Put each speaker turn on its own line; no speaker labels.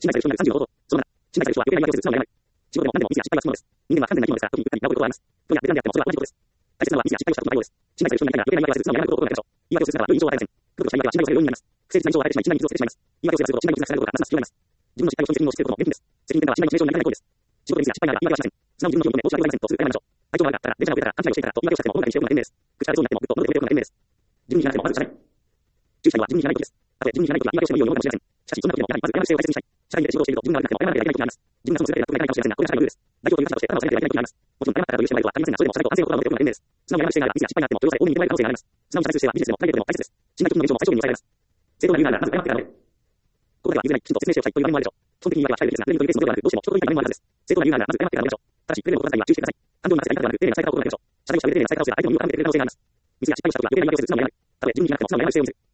信頼される人になる30のこと。その7、信頼される人は余計な言い訳をする素直にならない。仕事でも何でもミスや失敗はつきものです。人間は不完全な生き物ですが、特に部下に直ることはあります。人やベテランであってもそれは同じことです。大切なのはミスや失敗をしたことの内容です。信頼される人になりながら余計な言い訳をする素直になることを心がけましょう。言い訳をする姿は良い印象を与えません。空気をした言い訳は信頼をされる要因になります。不誠実な印象を与えてしまい、信頼に傷をつけてしまいます。言い訳をすればするほど信頼に傷がつながることがますます広がります。自分の失敗を人に責任を押し付けることも厳禁です。責任転嫁は信頼の致命傷になりかねない行為です。仕事でミスや失敗なら言い訳はしません。素直に自分の気を認め、申し訳ございませんとする謝りましょう。相手の悪かったら、電車が遅れたら、勘違いをしていたからと言い訳をしたっても本来にしておくのが賢明です。口からそうになっても、ぐっと喉で触れておくのが賢明です。自分に非がなくても悪くしない。注意したいのは自分に非がない時です。たとえ自分に非がない時は言い訳をしても良いように思うかもしれません。しかし、そんな時でもやはりまず謝る姿勢を大切にしたい。社員で仕事をしていると自分が悪くても謝らなきゃいけない時があります。自分がその全て納得がいかないかもしれませんが、これが社会のルールです。代表という立場として頭を下げてはいけない時があります。もちろん謝ったからというしてもらえるはありませんが、それでも社内と反省を行うのでおくのが賢明です。素直に謝る姿勢ならミスや失敗があっても許され、大いに認められる可能性があります。素直に謝る姿勢はビジネスでもプライベートでも大切です。信頼局の現状も最小限に抑えられます。正当な理由ならまず謝ってからね。ここでは譲れない、きちんと説明しておきたいという場面もあるでしょう。基本的に言い訳は控えるべきですが、ルールというケースのではなく、どうしても人と言いたい場面もあるはずです。正当な理由ならまず謝ってからねでしょう。ただし、くれぐれも心当たりは注意してください。感情に任せて言いたくなる丁寧な伝え方を心がけましょう。社内をした上で丁寧な伝え方をすれば相手の身を高めてくれる可能性があります。ミスや失敗をした時は余計な言い訳をする素直に謝る。たとえ自分に非がなくても素直に謝る姿勢を見せる。